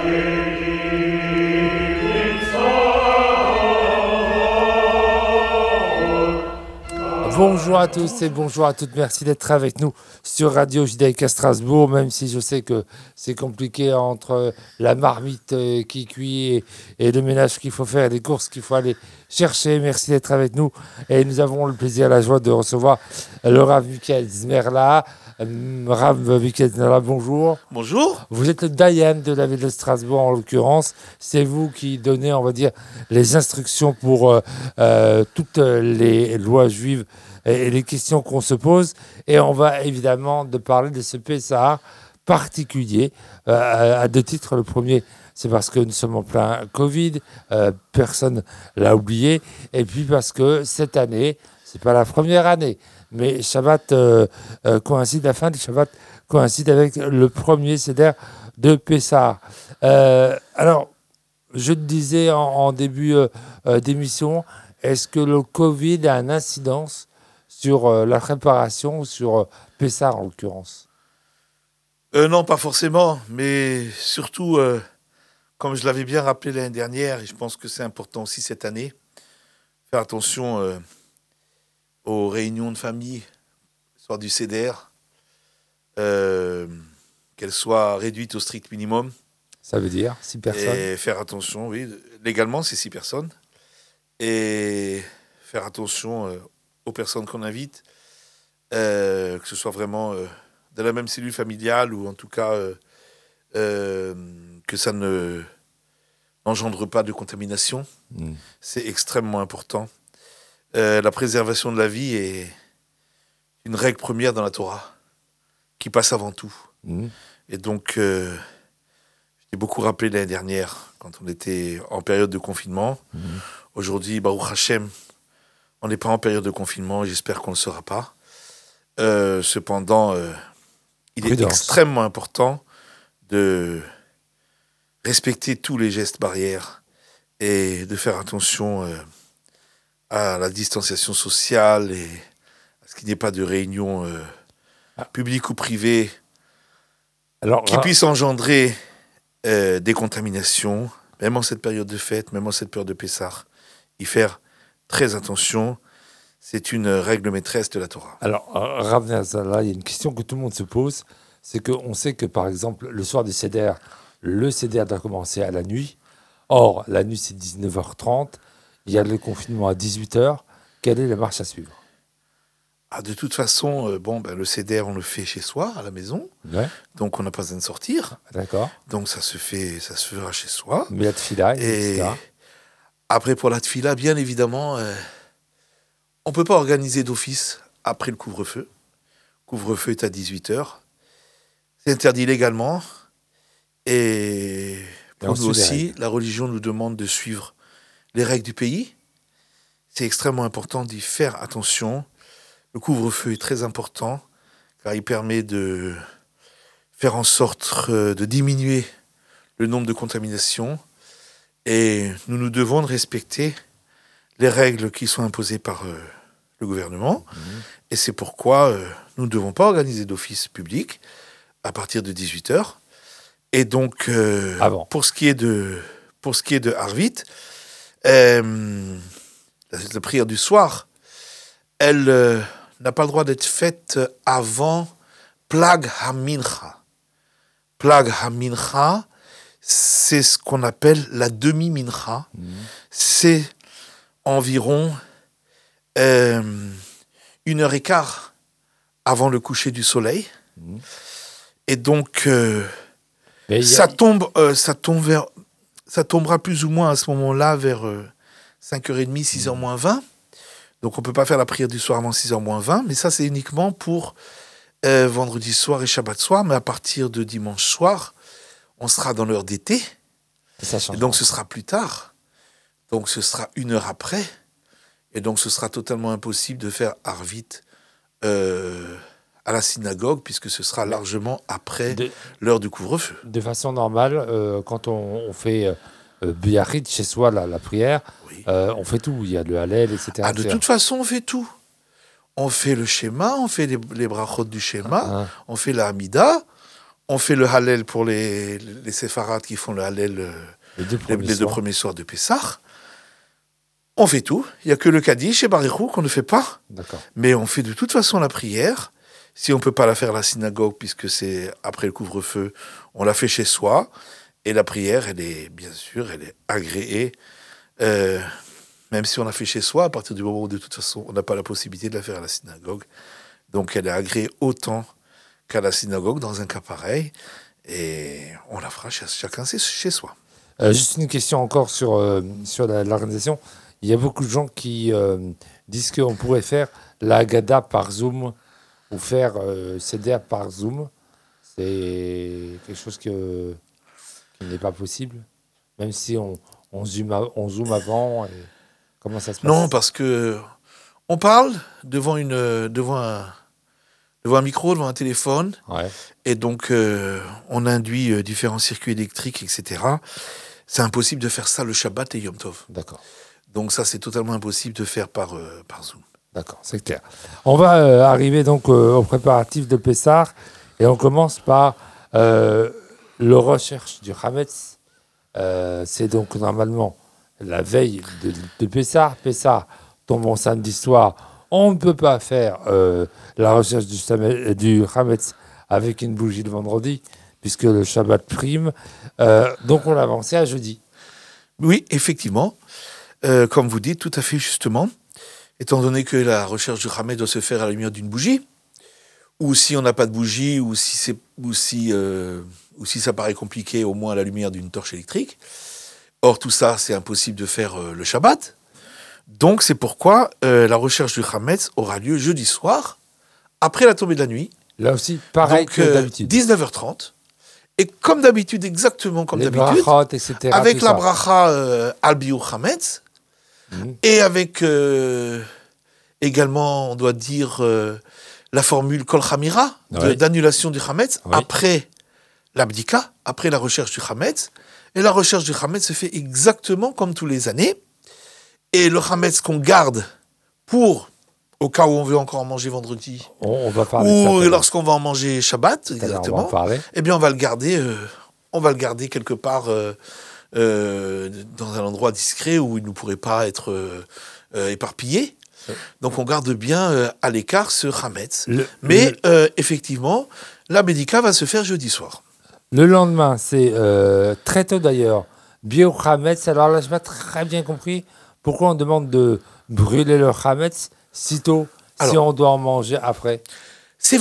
Bonjour à tous et bonjour à toutes. Merci d'être avec nous sur Radio Judaïque à Strasbourg, même si je sais que c'est compliqué entre la marmite qui cuit et le ménage qu'il faut faire, les courses qu'il faut aller chercher. Merci d'être avec nous et nous avons le plaisir et la joie de recevoir le Rav Michael Zmerla. Rav Michael Zmerla, bonjour. Bonjour. Vous êtes le Dayan de la ville de Strasbourg en l'occurrence. C'est vous qui donnez, on va dire, les instructions pour toutes les lois juives et les questions qu'on se pose. Et on va évidemment de parler de ce Pessah particulier à deux titres. Le premier, c'est parce que nous sommes en plein Covid, personne l'a oublié. Et puis parce que cette année, c'est pas la première année, mais Shabbat coïncide, la fin du Shabbat coïncide avec le premier Seder de Pessah. Alors, je te disais en début d'émission, est-ce que le Covid a une incidence sur la préparation, sur Pessah en l'occurrence? Non, pas forcément, mais surtout, comme je l'avais bien rappelé l'année dernière, et je pense que c'est important aussi cette année, faire attention aux réunions de famille, soit du CDR, qu'elles soient réduites au strict minimum. Ça veut dire 6 personnes. Et faire attention, oui, légalement c'est 6 personnes. Et faire attention aux personnes qu'on invite, que ce soit vraiment de la même cellule familiale ou en tout cas que ça n'engendre pas de contamination. C'est extrêmement important. La préservation de la vie est une règle première dans la Torah, qui passe avant tout. Et donc, j'ai beaucoup rappelé l'année dernière, quand on était en période de confinement. Aujourd'hui, Baruch Hashem, on n'est pas en période de confinement, j'espère qu'on ne le sera pas. Cependant, il est extrêmement important de respecter tous les gestes barrières et de faire attention à la distanciation sociale et à ce qu'il n'y ait pas de réunion publique ou privée qui puisse engendrer des contaminations, même en cette période de fête, même en cette période de Pessah. Y faire très attention, c'est une règle maîtresse de la Torah. Alors, Rav Nazala, il y a une question que tout le monde se pose, c'est qu'on sait que, par exemple, le soir du Seder, le Seder doit commencer à la nuit. Or, la nuit, c'est 19h30. Il y a le confinement à 18h. Quelle est la marche à suivre? De toute façon, le Seder, on le fait chez soi, à la maison. Ouais. Donc, on n'a pas besoin de sortir. D'accord. Donc, ça se fera chez soi. Mais la tefila, etc. Après, pour la tefila, bien évidemment, on ne peut pas organiser d'office après le couvre-feu. Le couvre-feu est à 18h. C'est interdit légalement. Et pour nous aussi, la religion nous demande de suivre les règles du pays. C'est extrêmement important d'y faire attention. Le couvre-feu est très important, car il permet de faire en sorte de diminuer le nombre de contaminations. Et nous devons respecter les règles qui sont imposées par le gouvernement. Et c'est pourquoi nous ne devons pas organiser d'office public à partir de 18h. Et donc, pour ce qui est de Arvit, la prière du soir, elle n'a pas le droit d'être faite avant Plag HaMincha. Plag HaMincha, c'est ce qu'on appelle la demi-mincha. C'est environ 1h15 avant le coucher du soleil. Et donc, ça tombera plus ou moins à ce moment-là vers 5h30, 6h moins 20. Donc, on ne peut pas faire la prière du soir avant 6h moins 20, mais ça, c'est uniquement pour vendredi soir et Shabbat soir. Mais à partir de dimanche soir, on sera dans l'heure d'été. Et donc, ce sera plus tard. Donc, ce sera 1 heure après. Et donc, ce sera totalement impossible de faire Arvit à la synagogue, puisque ce sera largement après l'heure du couvre-feu. De façon normale, quand on fait Biachit chez soi, la prière, on fait tout. Il y a le Hallel, etc. De toute façon, on fait tout. On fait le schéma, on fait les brachot du schéma, on fait la Hamida, On fait le Hallel pour les séfarades qui font le Hallel les deux premiers soirs de Pessah. On fait tout. Il n'y a que le Kaddish et Barichou qu'on ne fait pas. D'accord. Mais on fait de toute façon la prière. Si on ne peut pas la faire à la synagogue, puisque c'est après le couvre-feu, on la fait chez soi. Et la prière, elle est agréée. Même si on la fait chez soi, à partir du moment où de toute façon, on n'a pas la possibilité de la faire à la synagogue. Donc elle est agréée autant qu'à la synagogue dans un cas pareil. Et on la fera chacun chez soi. Juste une question encore sur l'organisation. Il y a beaucoup de gens qui disent qu'on pourrait faire la Haggadah par Zoom ou faire Seder par Zoom. C'est quelque chose qui n'est pas possible, même si on zoom avant. Comment ça se passe? Non, parce que on parle devant un micro, devant un téléphone, Ouais. et donc on induit différents circuits électriques, etc. C'est impossible de faire ça le Shabbat et Yom Tov. D'accord. Donc ça, c'est totalement impossible de faire par Zoom. D'accord, c'est clair. On va arriver donc aux préparatifs de Pessah et on commence par le recherche du Hametz. C'est donc normalement la veille de Pessah. Pessah tombe en samedi soir. On ne peut pas faire la recherche du Hametz avec une bougie le vendredi puisque le Shabbat prime. Donc on l'a avancé à jeudi. Oui, effectivement. Comme vous dites, tout à fait justement. Étant donné que la recherche du Hametz doit se faire à la lumière d'une bougie, ou si on n'a pas de bougie, ou si ça paraît compliqué, au moins à la lumière d'une torche électrique. Or, tout ça, c'est impossible de faire le Shabbat. Donc, c'est pourquoi la recherche du Hametz aura lieu jeudi soir, après la tombée de la nuit. Là aussi, pareil donc, que d'habitude. 19h30. Et comme d'habitude, exactement comme d'habitude, brachot, etc., avec la bracha al-biur Hametz, et avec également, on doit dire, la formule Kol Chamira, d'annulation du Hametz, après l'abdika, après la recherche du Hametz. Et la recherche du Hametz se fait exactement comme tous les années. Et le Hametz qu'on garde pour, au cas où on veut encore en manger vendredi, on va parler ou de ça, lorsqu'on va en manger Shabbat, exactement, eh bien on va le garder quelque part dans un endroit discret où il ne pourrait pas être éparpillé. Donc on garde bien à l'écart ce Hametz. Mais effectivement, la Bédika va se faire jeudi soir. Le lendemain, c'est très tôt d'ailleurs, Biur Hametz. Alors là, je n'ai pas très bien compris pourquoi on demande de brûler le Hametz si tôt, si on doit en manger après. C'est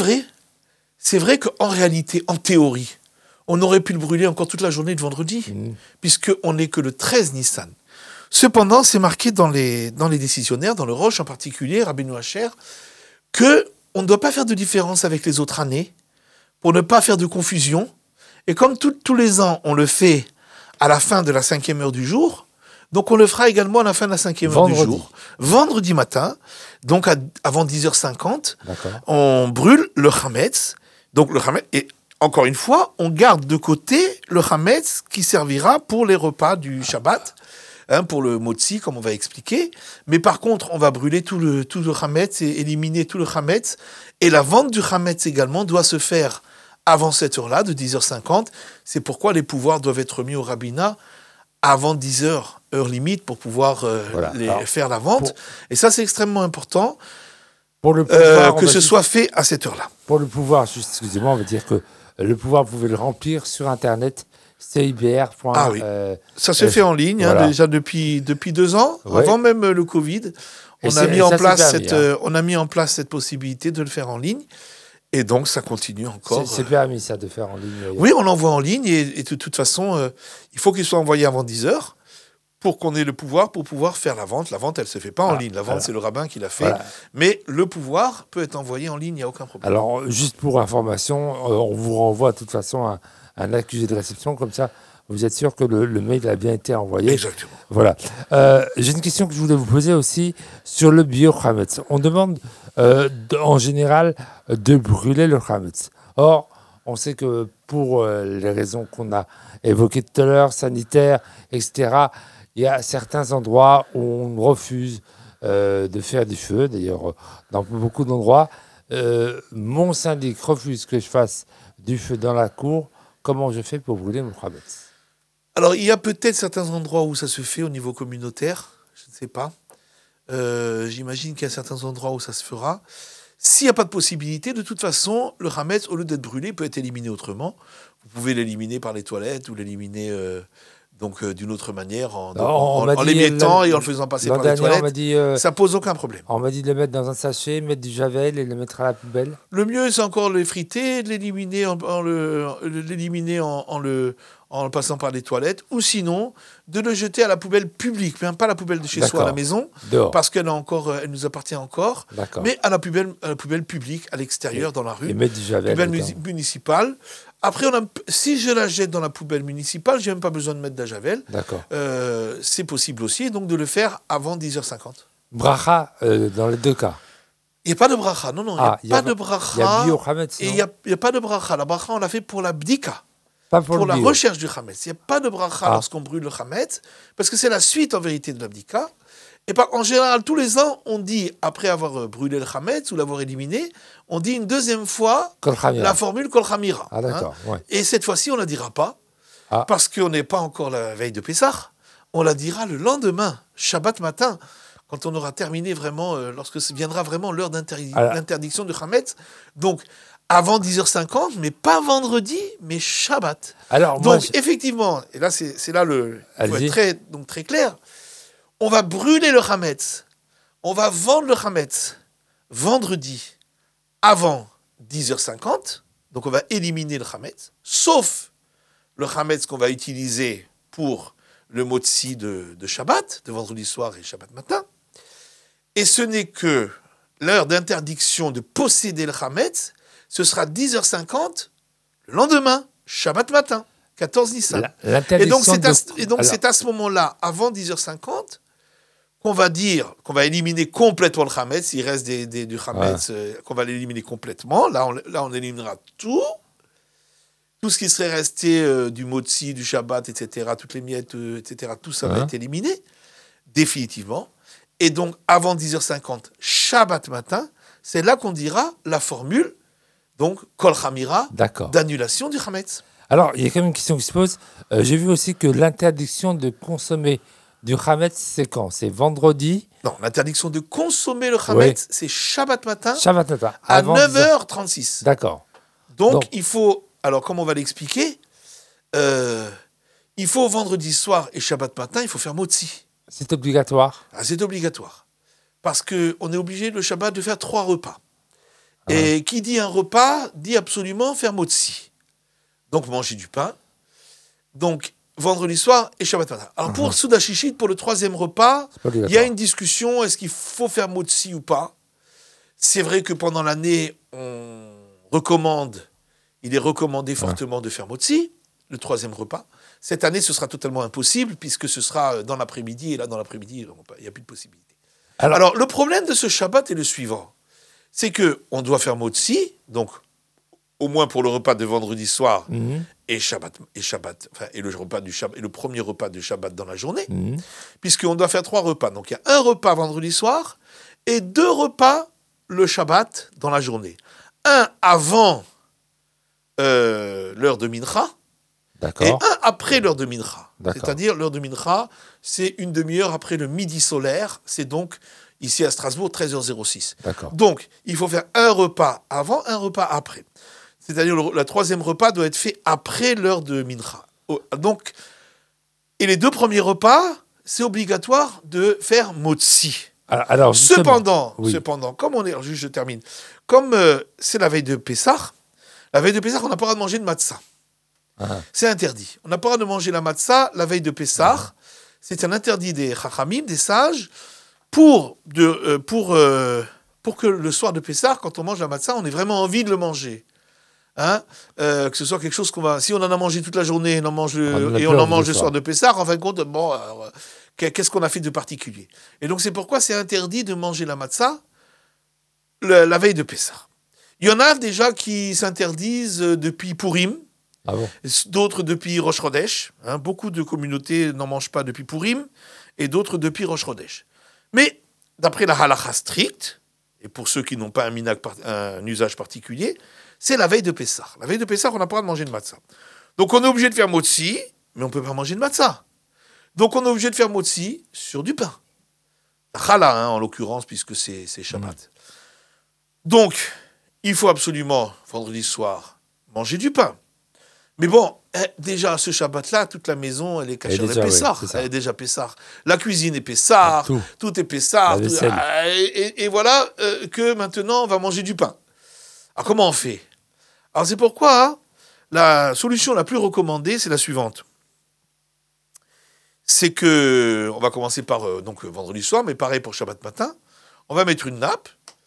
vrai qu'en réalité, en théorie, on aurait pu le brûler encore toute la journée de vendredi, puisqu'on n'est que le 13 Nissan. Cependant, c'est marqué dans les décisionnaires, dans le Roche en particulier, Rabbeinu Asher, qu'on ne doit pas faire de différence avec les autres années, pour ne pas faire de confusion. Et comme tous les ans, on le fait à la fin de la 5e heure du jour, donc on le fera également à la fin de la 5e heure du jour, vendredi matin, donc avant 10h50, on brûle le Hametz. Donc le Hametz, et encore une fois, on garde de côté le Hametz qui servira pour les repas du Shabbat, pour le motzi, comme on va expliquer. Mais par contre, on va brûler tout le Hametz et éliminer tout le Hametz. Et la vente du Hametz également doit se faire avant cette heure-là, de 10h50. C'est pourquoi les pouvoirs doivent être mis au rabbinat avant 10h, heure limite, pour pouvoir faire la vente. Et ça, c'est extrêmement important pour le pouvoir, que ce soit fait à cette heure-là. Pour le pouvoir, juste, excusez-moi, on va dire que le pouvoir, vous pouvez le remplir sur Internet, cibr. Ah oui, ça se fait en ligne, déjà depuis 2 ans, avant même le Covid. On a mis en place cette possibilité de le faire en ligne. Et donc, ça continue encore. C'est permis, ça, de faire en ligne. Oui, on l'envoie en ligne et de toute façon, il faut qu'il soit envoyé avant 10h pour qu'on ait le pouvoir pour pouvoir faire la vente. La vente, elle ne se fait pas en ligne. La vente, c'est le rabbin qui l'a fait. Voilà. Mais le pouvoir peut être envoyé en ligne, il n'y a aucun problème. Alors, juste pour information, on vous renvoie de toute façon un accusé de réception. Comme ça, vous êtes sûr que le mail a bien été envoyé. Exactement. Voilà. J'ai une question que je voulais vous poser aussi sur le Biur Hametz. On demande en général de brûler le Hametz. Or, on sait que pour les raisons qu'on a évoquées tout à l'heure, sanitaires, etc., il y a certains endroits où on refuse de faire du feu. D'ailleurs, dans beaucoup d'endroits, mon syndic refuse que je fasse du feu dans la cour, comment je fais pour brûler mon Hametz? Alors, il y a peut-être certains endroits où ça se fait au niveau communautaire, je ne sais pas. J'imagine qu'il y a certains endroits où ça se fera. S'il n'y a pas de possibilité, de toute façon, le Hametz, au lieu d'être brûlé, peut être éliminé autrement. Vous pouvez l'éliminer par les toilettes ou l'éliminer d'une autre manière, en l'émiettant et en le faisant passer par les toilettes. Ça pose aucun problème. On m'a dit de le mettre dans un sachet, mettre du javel et le mettre à la poubelle. Le mieux, c'est encore le friter, de l'éliminer en le passant par les toilettes, ou sinon de le jeter à la poubelle publique, même pas la poubelle de chez soi à la maison, dehors. Parce qu'elle nous appartient encore, mais à la poubelle publique, à l'extérieur, dans la rue, et mettre du javel, poubelle municipale. Après, si je la jette dans la poubelle municipale, j'ai même pas besoin de mettre de la javel. C'est possible aussi, donc de le faire avant 10h50. Bracha dans les deux cas. Il n'y a pas de bracha, non, il n'y a pas de bracha. Il y a bio Hametz, et il n'y a pas de bracha. La bracha, on l'a fait pour la bdika. Pas pour la recherche du Hametz. Il n'y a pas de bracha lorsqu'on brûle le Hametz, parce que c'est la suite en vérité de l'abdika. Et en général, tous les ans, on dit, après avoir brûlé le Hametz ou l'avoir éliminé, on dit une deuxième fois la formule Kol Chamira. Et cette fois-ci, on ne la dira pas, parce qu'on n'est pas encore la veille de Pessah. On la dira le lendemain, Shabbat matin, quand on aura terminé vraiment, lorsque viendra vraiment l'heure d'interdiction du Hametz. Donc, avant 10h50, mais pas vendredi, mais Shabbat. Effectivement, et là, c'est là il faut être très clair, on va brûler le Hametz, on va vendre le Hametz vendredi avant 10h50, donc on va éliminer le Hametz, sauf le Hametz qu'on va utiliser pour le motzi de Shabbat, de vendredi soir et Shabbat matin, et ce n'est que l'heure d'interdiction de posséder le Hametz, ce sera 10h50 le lendemain, Shabbat matin, 14 Nissan. Et donc, c'est à ce moment-là, avant 10h50, qu'on va dire, qu'on va éliminer complètement le Hametz. Il reste du Hametz, qu'on va l'éliminer complètement. Là, on éliminera tout. Tout ce qui serait resté du motzi, du Shabbat, etc., toutes les miettes, etc., tout ça va être éliminé, définitivement. Et donc, avant 10h50, Shabbat matin, c'est là qu'on dira la formule, donc, Kol Chamira, d'annulation du Hametz. Alors, il y a quand même une question qui se pose. J'ai vu aussi que l'interdiction de consommer du Hametz, c'est quand? C'est vendredi? Non, l'interdiction de consommer le Hametz, c'est Shabbat matin, à 9h36. D'accord. Donc, il faut... Alors, comme on va l'expliquer, il faut vendredi soir et Shabbat matin, il faut faire motzi. C'est obligatoire? C'est obligatoire. Parce qu'on est obligé, le Shabbat, de faire 3 repas. Et qui dit un repas, dit absolument faire motzi. Donc, manger du pain. Donc, vendredi soir et Shabbat matin. Alors, pour Souda Shishit, pour le 3e repas, il y a une discussion, est-ce qu'il faut faire motzi ou pas? C'est vrai que pendant l'année, il est recommandé fortement de faire motzi, le 3e repas. Cette année, ce sera totalement impossible, puisque ce sera dans l'après-midi, et là, dans l'après-midi, il n'y a plus de possibilité. Alors, le problème de ce Shabbat est le suivant. C'est qu'on doit faire motzi, donc au moins pour le repas de vendredi soir et le premier repas de Shabbat dans la journée, puisqu'on doit faire 3 repas. Donc il y a un repas vendredi soir et 2 repas le Shabbat dans la journée. Un avant l'heure de Mincha et un après l'heure de Mincha. C'est-à-dire l'heure de Mincha, c'est une demi-heure après le midi solaire, c'est donc... Ici à Strasbourg, 13h06. Donc, il faut faire un repas avant, un repas après. C'est-à-dire le 3e repas doit être fait après l'heure de Mincha. Donc, et les 2 premiers repas, c'est obligatoire de faire motzi. Alors cependant, comme on est... Alors, je termine. Comme c'est la veille de Pessah, on n'a pas le droit de manger de matzah. C'est interdit. On n'a pas le droit de manger la matzah la veille de Pessah. C'est un interdit des chachamim, des sages, pour que le soir de Pessah, quand on mange la matzah, on ait vraiment envie de le manger. Que ce soit quelque chose qu'on va... Si on en a mangé toute la journée, on en mange le soir de Pessah, en fin de compte, qu'est-ce qu'on a fait de particulier? Et donc c'est pourquoi c'est interdit de manger la matzah la veille de Pessah. Il y en a déjà qui s'interdisent depuis Purim, d'autres depuis Rosh Chodesh. Beaucoup de communautés n'en mangent pas depuis Purim, et d'autres depuis Rosh Chodesh. Mais, d'après la halakha stricte, et pour ceux qui n'ont pas un usage particulier, c'est la veille de Pessah. La veille de Pessah, on n'a pas le droit de manger de matzah. Donc on est obligé de faire motzi, mais on ne peut pas manger de matzah. Donc on est obligé de faire motzi sur du pain. Challah, en l'occurrence, puisque c'est Shabbat. Donc, il faut absolument, vendredi soir, manger du pain. Mais bon, déjà, ce Shabbat-là, toute la maison, elle est cachée de Pessah. Oui, elle est déjà Pessah. La cuisine est Pessah, tout est Pessah. Et voilà que maintenant, on va manger du pain. Alors, comment on fait? Alors, c'est pourquoi la solution la plus recommandée, c'est la suivante. C'est que, on va commencer par donc vendredi soir, mais pareil pour Shabbat matin. On va mettre une nappe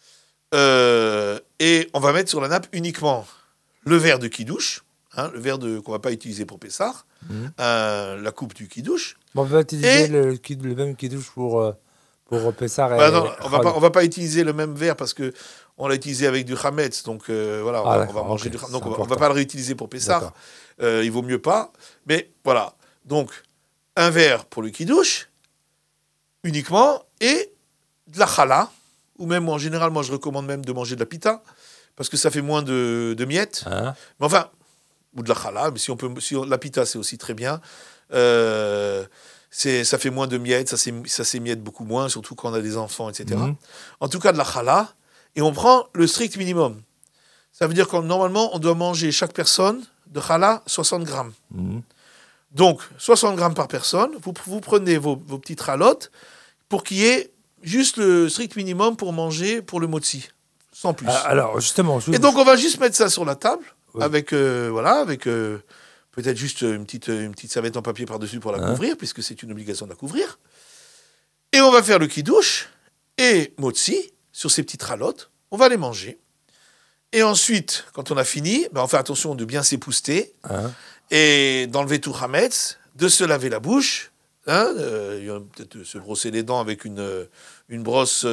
et on va mettre sur la nappe uniquement le verre de kidouche, le verre qu'on ne va pas utiliser pour Pessah, la coupe du kidouche. On va utiliser le même kidouche pour Pessah. Non, on va pas utiliser le même verre parce que on l'a utilisé avec du chametz, donc voilà, on va manger du chametz. Donc on va pas le réutiliser pour Pessah. Il vaut mieux pas. Mais voilà, donc un verre pour le kidouche uniquement et de la challah, ou même en général, moi je recommande même de manger de la pita parce que ça fait moins de miettes. Mais enfin, ou de la challah, mais la pita c'est aussi très bien. Ça fait moins de miettes, ça s'émiette beaucoup moins, surtout quand on a des enfants, etc. En tout cas, de la challah, et on prend le strict minimum. Ça veut dire que normalement, on doit manger chaque personne de challah 60 grammes. Donc, 60 grammes par personne, vous prenez vos petites ralottes pour qu'il y ait juste le strict minimum pour manger pour le motzi, sans plus. Alors, justement... Et donc, on va juste mettre ça sur la table, avec peut-être juste une petite serviette en papier par-dessus pour la couvrir, puisque c'est une obligation de la couvrir. Et on va faire le kidouche et motzi sur ces petites ralottes. On va les manger. Et ensuite, quand on a fini, on fait attention de bien s'épouster et d'enlever tout chametz, de se laver la bouche, peut-être de se brosser les dents avec une brosse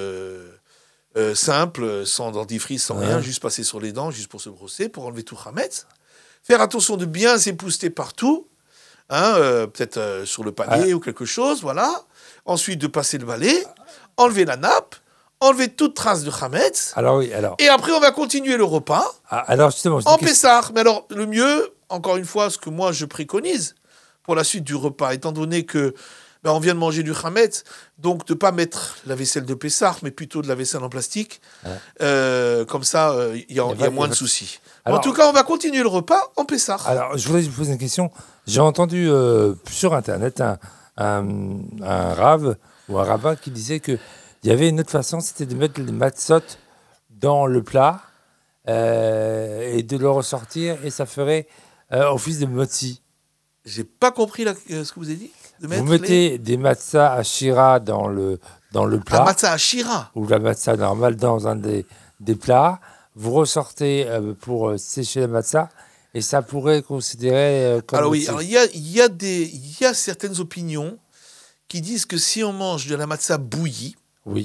simple, sans dentifrice, sans rien, juste passer sur les dents, juste pour se brosser, pour enlever tout chametz. Faire attention de bien s'épouster partout, peut-être sur le panier ou quelque chose, voilà. Ensuite, de passer le balai, enlever la nappe, enlever toute trace de chametz. Et après, on va continuer le repas en Pessah. Mais alors, le mieux, encore une fois, ce que moi je préconise pour la suite du repas, étant donné que on vient de manger du chametz, donc de ne pas mettre la vaisselle de Pessah, mais plutôt de la vaisselle en plastique. Comme ça, il y a moins de soucis. En tout cas, on va continuer le repas en Pessah. Alors, je voudrais vous poser une question. J'ai entendu sur Internet un rave ou un rabbin qui disait qu'il y avait une autre façon, c'était de mettre les matzot dans le plat et de le ressortir, et ça ferait office de motzi. J'ai pas compris ce que vous avez dit. Vous mettez des matzah à shira dans le plat. La matzah à shira. Ou la matzah normale dans un des plats. Vous ressortez pour sécher la matzah, et ça pourrait considérer comme... Alors oui, il y a certaines opinions qui disent que si on mange de la matzah bouillie,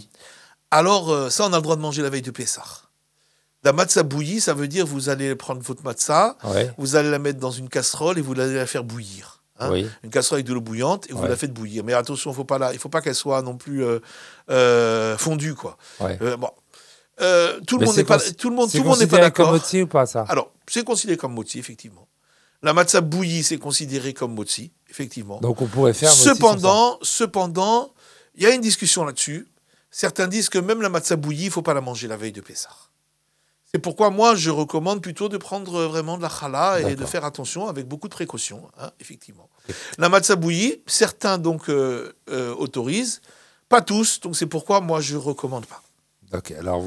alors ça on a le droit de manger la veille de Pessah. La matzah bouillie, ça veut dire vous allez prendre votre matzah, vous allez la mettre dans une casserole et vous allez la faire bouillir. Une casserole avec de l'eau bouillante et vous la faites bouillir. Mais attention, il ne faut pas qu'elle soit non plus fondue, quoi. Tout le monde n'est pas d'accord. Comme motzi ou pas, ça? Alors, c'est considéré comme motzi, effectivement. La matzah bouillie, c'est considéré comme motzi, effectivement. Donc on pourrait faire motzi. Cependant, il y a une discussion là-dessus. Certains disent que même la matzah bouillie, il ne faut pas la manger la veille de Pessah. C'est pourquoi moi, je recommande plutôt de prendre vraiment de la challah et de faire attention avec beaucoup de précautions, effectivement. La matzah bouillie, certains donc autorisent, pas tous, donc c'est pourquoi moi, je ne recommande pas. Ok, alors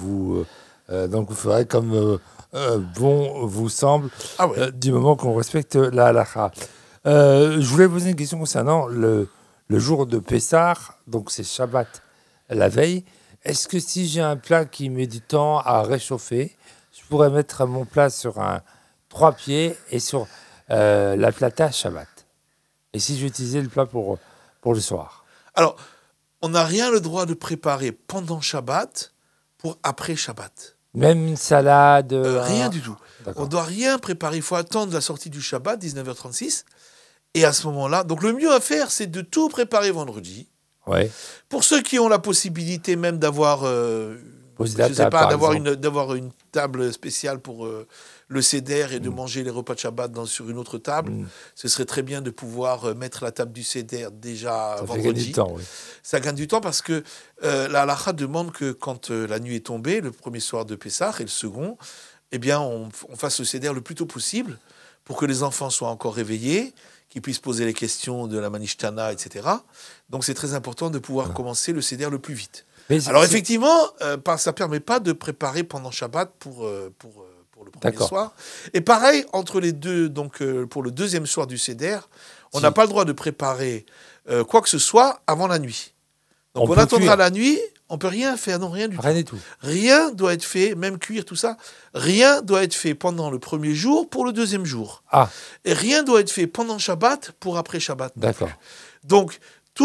donc vous ferez comme bon vous semble, du moment qu'on respecte la halakha. Je voulais poser une question concernant le jour de Pessah, donc c'est Shabbat la veille. Est-ce que si j'ai un plat qui met du temps à réchauffer, je pourrais mettre mon plat sur un 3 pieds et sur la plata Shabbat? Et si j'utilisais le plat pour le soir? Alors, on n'a rien le droit de préparer pendant Shabbat pour après Shabbat. Même une salade Rien du tout. D'accord. On ne doit rien préparer. Il faut attendre la sortie du Shabbat, 19h36. Et à ce moment-là, donc le mieux à faire, c'est de tout préparer vendredi. Pour ceux qui ont la possibilité même d'avoir Poser Je la ne sais table, pas, par d'avoir exemple. une table spéciale pour le Seder et de manger les repas de Shabbat sur une autre table. Ce serait très bien de pouvoir mettre la table du Seder déjà Ça fait gagner du vendredi. temps, oui. Ça gagne du temps parce que la halakha demande que quand la nuit est tombée, le premier soir de Pessah et le second, eh bien, on fasse le Seder le plus tôt possible pour que les enfants soient encore réveillés, qu'ils puissent poser les questions de la Manishtana, etc. Donc c'est très important de pouvoir commencer le Seder le plus vite. Mais Alors effectivement, ça ne permet pas de préparer pendant Shabbat pour le premier D'accord. soir. Et pareil, entre les deux, donc pour le deuxième soir du Seder, on n'a pas le droit de préparer quoi que ce soit avant la nuit. Donc on attendra cuire. la nuit, on peut rien faire, non, rien du Rien tout. du tout. Rien doit être fait, même cuire, tout ça, rien doit être fait pendant le premier jour pour le deuxième jour. Ah, Et rien doit être fait pendant Shabbat pour après Shabbat. d'accord. Donc,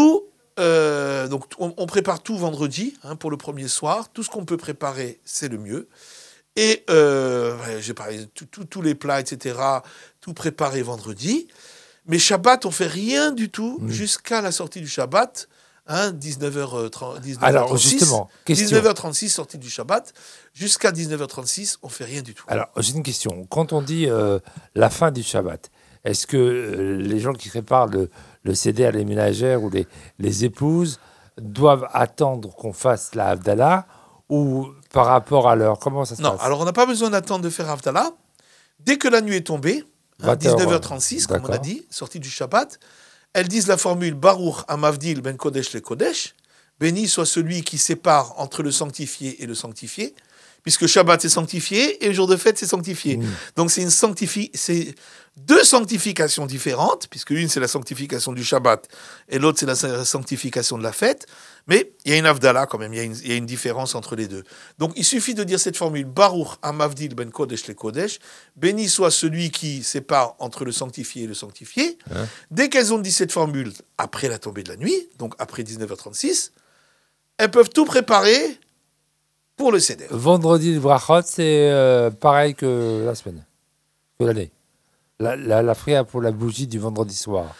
on prépare tout vendredi pour le premier soir. Tout ce qu'on peut préparer, c'est le mieux. Et j'ai parlé tous les plats, etc., tout préparé vendredi. Mais Shabbat, on fait rien du tout jusqu'à la sortie du Shabbat. 19h36. Alors, justement, question. 19h36, sortie du Shabbat. Jusqu'à 19h36, on fait rien du tout. Alors, j'ai une question. Quand on dit la fin du Shabbat, est-ce que les gens qui préparent le Seder, les ménagères ou les épouses, doivent attendre qu'on fasse la Havdalah ou par rapport à l'heure? Comment ça se Non, passe? alors on n'a pas besoin d'attendre de faire Havdalah. Dès que la nuit est tombée, 19h36, comme on a dit, sortie du Shabbat, elles disent la formule Baruch Amavdil ben Kodesh le Kodesh, béni soit celui qui sépare entre le sanctifié et le sanctifié, puisque Shabbat c'est sanctifié et le jour de fête c'est sanctifié. Donc c'est c'est deux sanctifications différentes, puisque l'une c'est la sanctification du Shabbat et l'autre c'est la sanctification de la fête. Mais il y a une Havdalah quand même, il y a une différence entre les deux. Donc il suffit de dire cette formule Baruch Amavdil ben Kodesh le Kodesh, béni soit celui qui sépare entre le sanctifié et le sanctifié. Dès qu'elles ont dit cette formule après la tombée de la nuit, donc après 19h36, elles peuvent tout préparer pour le Seder. Vendredi, le brachot, c'est pareil que la semaine, que l'année. La prière pour la bougie du vendredi soir.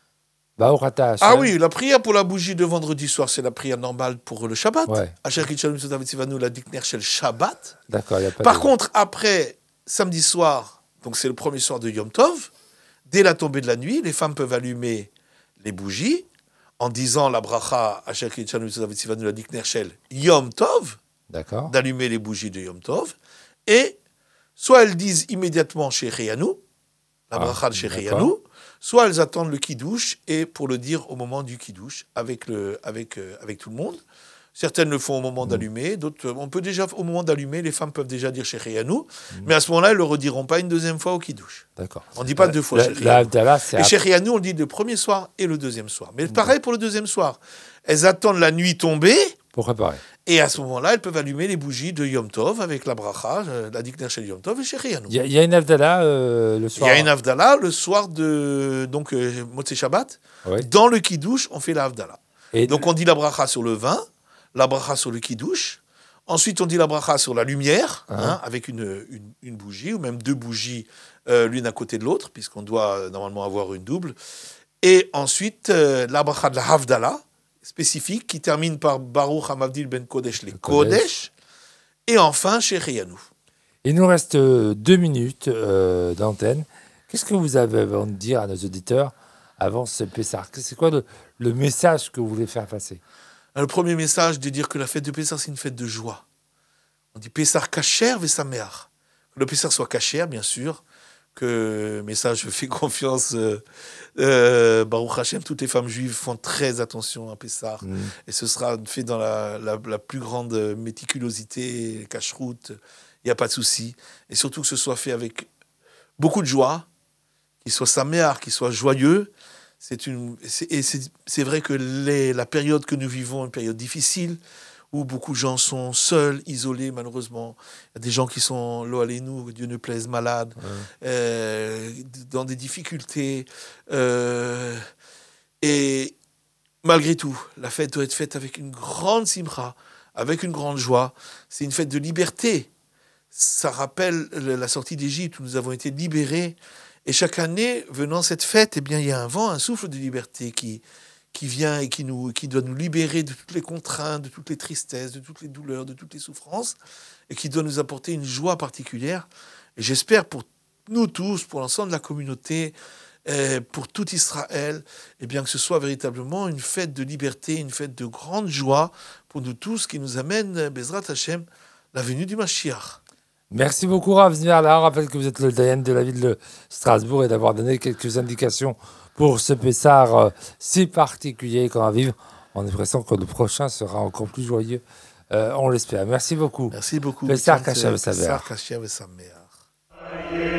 Ah oui, la prière pour la bougie de vendredi soir, c'est la prière normale pour le Shabbat. Ouais. La dikner shel Shabbat. D'accord, y a pas Par contre, après, samedi soir, donc c'est le premier soir de Yom Tov, dès la tombée de la nuit, les femmes peuvent allumer les bougies en disant la bracha la dikner shel Yom Tov, D'accord. d'allumer les bougies de Yom Tov, et soit elles disent immédiatement Shechianu, la bracha de Shechianu, soit elles attendent le kiddush et pour le dire au moment du kiddush avec tout le monde. Certaines le font au moment d'allumer, d'autres, on peut déjà au moment d'allumer, les femmes peuvent déjà dire Shechianu, mais à ce moment-là, elles ne le rediront pas une deuxième fois au kiddush. D'accord. On ne dit pas deux fois Shechianu. Et Shechianu, on le dit le premier soir et le deuxième soir. Mais pareil pour le deuxième soir. Elles attendent la nuit tombée. Pour préparer. Et à ce moment-là, elles peuvent allumer les bougies de Yom Tov avec la bracha, la dikner shel Yom Tov et Shechianu. Il y a une Havdalah le soir. Il y a une Havdalah le soir de Motzei Shabbat. Oui. Dans le kiddush, on fait la Havdalah. Et donc on dit la bracha sur le vin, la bracha sur le kiddush. Ensuite, on dit la bracha sur la lumière, avec une bougie, ou même deux bougies, l'une à côté de l'autre, puisqu'on doit normalement avoir une double. Et ensuite, la bracha de la Havdalah, spécifique, qui termine par Baruch Hamavdil ben Kodesh le Kodesh. Et enfin, Shechianu. Il nous reste 2 minutes d'antenne. Qu'est-ce que vous avez à dire à nos auditeurs avant ce Pessah? C'est quoi le message que vous voulez faire passer? Le premier message, de dire que la fête de Pessah, c'est une fête de joie. On dit Pessah kasher vesameach. Que le Pessah soit kasher, bien sûr. Mais ça, je fais confiance. Baruch Hashem, toutes les femmes juives font très attention à Pessah. Et ce sera fait dans la plus grande méticulosité, cacheroute. Il n'y a pas de souci. Et surtout que ce soit fait avec beaucoup de joie, qu'il soit saméar, qu'il soit joyeux. C'est vrai que la période que nous vivons est une période difficile, où beaucoup de gens sont seuls, isolés, malheureusement. Il y a des gens qui sont, lo aleinu, que Dieu ne plaise, malades, dans des difficultés. Et malgré tout, la fête doit être faite avec une grande simcha, avec une grande joie. C'est une fête de liberté. Ça rappelle la sortie d'Égypte, où nous avons été libérés. Et chaque année, venant cette fête, eh bien, il y a un vent, un souffle de liberté qui qui vient et qui doit nous libérer de toutes les contraintes, de toutes les tristesses, de toutes les douleurs, de toutes les souffrances, et qui doit nous apporter une joie particulière. Et j'espère pour nous tous, pour l'ensemble de la communauté, pour tout Israël, eh bien que ce soit véritablement une fête de liberté, une fête de grande joie pour nous tous, qui nous amène, Bezrat Hashem, la venue du Mashiach. Merci beaucoup, Rav Zmerla. Je rappelle que vous êtes le Dayan de la ville de Strasbourg et d'avoir donné quelques indications pour ce Pessar si particulier qu'on va vivre, en impression que le prochain sera encore plus joyeux. On l'espère. Merci beaucoup. Merci beaucoup. Pessar Kasher V'Sameach. Pessar Kasher V'Sameach.